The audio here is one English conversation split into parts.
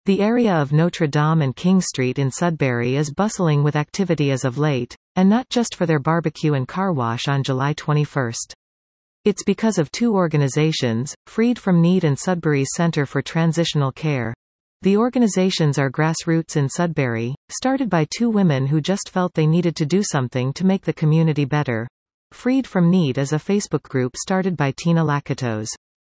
The area of Notre Dame and King Street in Sudbury is bustling with activity as of late, and not just for their barbecue and car wash on July 21. It's because of two organizations, Freed from Need and Sudbury's Center for Transitional Care. The organizations are grassroots in Sudbury, started by two women who just felt they needed to do something to make the community better. Freed from Need is a Facebook group started by Tina Lakatos.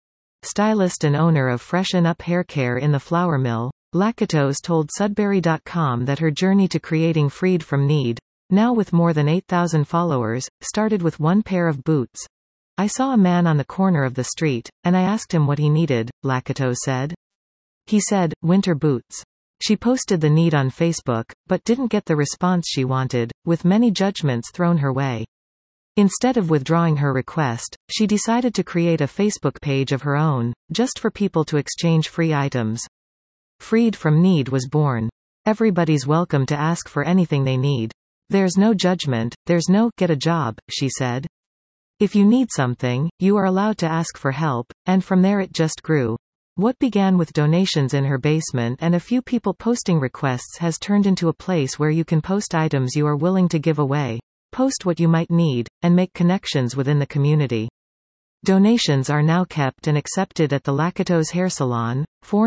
Stylist and owner of Freshen Up Hair Care in the Flour Mill, Lakatos told Sudbury.com that her journey to creating Freed from Need, now with more than 8,000 followers, started with one pair of boots. I saw a man on the corner of the street, and I asked him what he needed, Lakatos said. He said, winter boots. She posted the need on Facebook, but didn't get the response she wanted, with many judgments thrown her way. Instead of withdrawing her request, she decided to create a Facebook page of her own, just for people to exchange free items. Freed from Need was born. Everybody's welcome to ask for anything they need. There's no judgment, there's no get a job, she said. If you need something, you are allowed to ask for help, and from there it just grew. What began with donations in her basement and a few people posting requests has turned into a place where you can post items you are willing to give away, post what you might need, and make connections within the community. Donations are now kept and accepted at the Lakatos Hair Salon,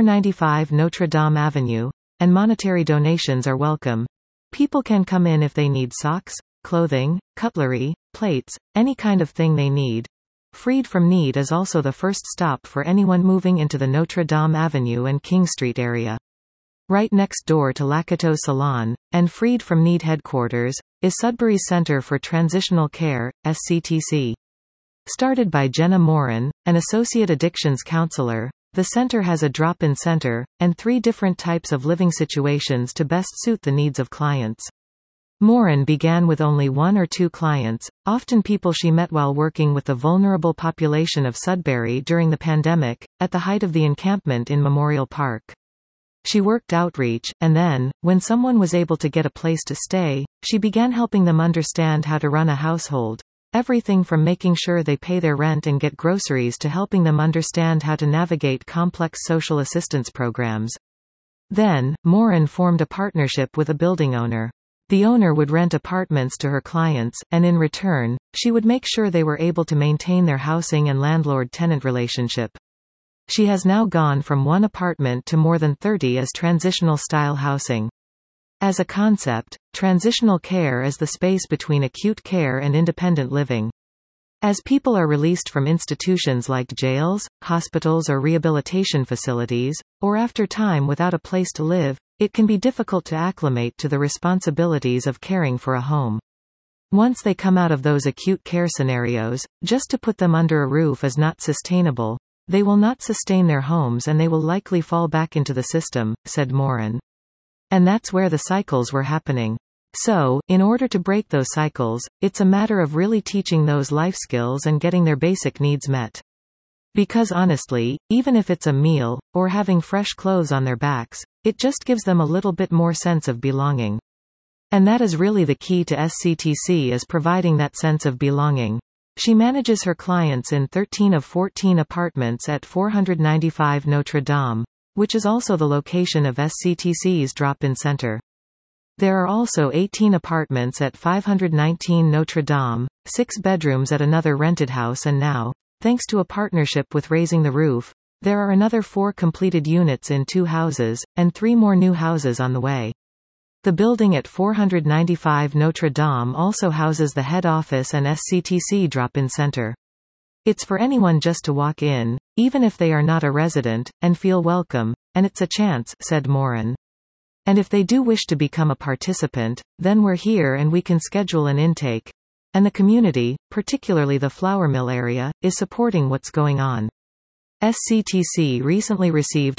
495 Notre Dame Avenue, and monetary donations are welcome. People can come in if they need socks, clothing, cutlery, plates, any kind of thing they need. Freed from Need is also the first stop for anyone moving into the Notre Dame Avenue and King Street area. Right next door to Lakatos Salon, and Freed from Need headquarters, is Sudbury's Center for Transitional Care, SCTC. Started by Jenna Morin, an associate addictions counselor, the center has a drop-in center, and 3 different types of living situations to best suit the needs of clients. Morin began with only 1 or 2 clients, often people she met while working with the vulnerable population of Sudbury during the pandemic, at the height of the encampment in Memorial Park. She worked outreach, and then, when someone was able to get a place to stay, she began helping them understand how to run a household. Everything from making sure they pay their rent and get groceries to helping them understand how to navigate complex social assistance programs. Then, Morin formed a partnership with a building owner. The owner would rent apartments to her clients, and in return, she would make sure they were able to maintain their housing and landlord-tenant relationship. She has now gone from 1 apartment to more than 30 as transitional-style housing. As a concept, transitional care is the space between acute care and independent living. As people are released from institutions like jails, hospitals or rehabilitation facilities, or after time without a place to live, it can be difficult to acclimate to the responsibilities of caring for a home. Once they come out of those acute care scenarios, just to put them under a roof is not sustainable. They will not sustain their homes and they will likely fall back into the system, said Morin. And that's where the cycles were happening. So, in order to break those cycles, it's a matter of really teaching those life skills and getting their basic needs met. Because honestly, even if it's a meal, or having fresh clothes on their backs, it just gives them a little bit more sense of belonging. And that is really the key to SCTC, is providing that sense of belonging. She manages her clients in 13 of 14 apartments at 495 Notre Dame, which is also the location of SCTC's drop-in center. There are also 18 apartments at 519 Notre Dame, 6 bedrooms at another rented house, and now, thanks to a partnership with Raising the Roof, there are another 4 completed units in 2 houses, and 3 more new houses on the way. The building at 495 Notre Dame also houses the head office and SCTC drop-in center. It's for anyone just to walk in, even if they are not a resident, and feel welcome, and it's a chance, said Morin. And if they do wish to become a participant, then we're here and we can schedule an intake. And the community, particularly the flour mill area, is supporting what's going on. SCTC recently received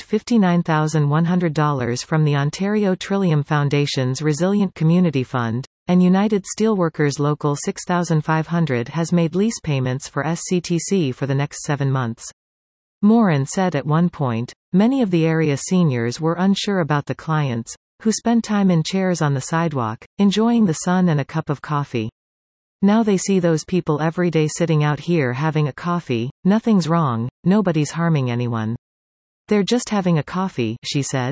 $59,100 from the Ontario Trillium Foundation's Resilient Community Fund, and United Steelworkers Local 6500 has made lease payments for SCTC for the next 7 months. Morin said at one point, many of the area seniors were unsure about the clients, who spend time in chairs on the sidewalk, enjoying the sun and a cup of coffee. Now they see those people every day sitting out here having a coffee, nothing's wrong, nobody's harming anyone. They're just having a coffee, she said.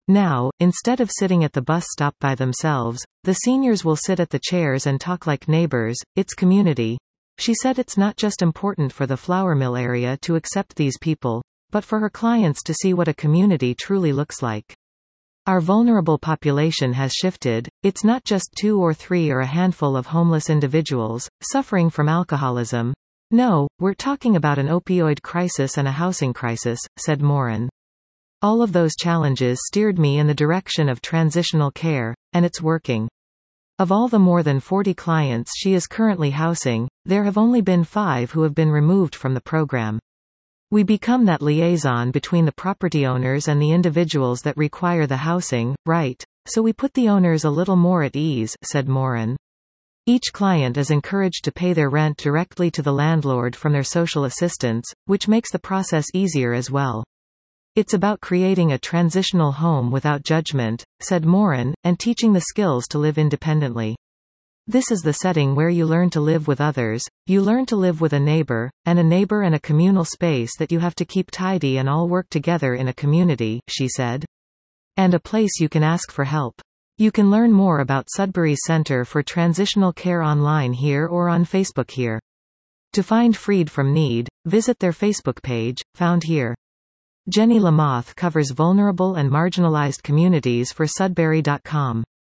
Now, instead of sitting at the bus stop by themselves, the seniors will sit at the chairs and talk like neighbors. It's community. She said it's not just important for the flour mill area to accept these people, but for her clients to see what a community truly looks like. Our vulnerable population has shifted. It's not just 2 or 3 or a handful of homeless individuals, suffering from alcoholism. No, we're talking about an opioid crisis and a housing crisis, said Morin. All of those challenges steered me in the direction of transitional care, and it's working. Of all the more than 40 clients she is currently housing, there have only been 5 who have been removed from the program. We become that liaison between the property owners and the individuals that require the housing, right? So we put the owners a little more at ease, said Morin. Each client is encouraged to pay their rent directly to the landlord from their social assistance, which makes the process easier as well. It's about creating a transitional home without judgment, said Morin, and teaching the skills to live independently. This is the setting where you learn to live with others, you learn to live with a neighbor and a communal space that you have to keep tidy and all work together in a community, she said. And a place you can ask for help. You can learn more about Sudbury's Center for Transitional Care online here or on Facebook here. To find Freed from Need, visit their Facebook page, found here. Jenny Lamoth covers vulnerable and marginalized communities for Sudbury.com.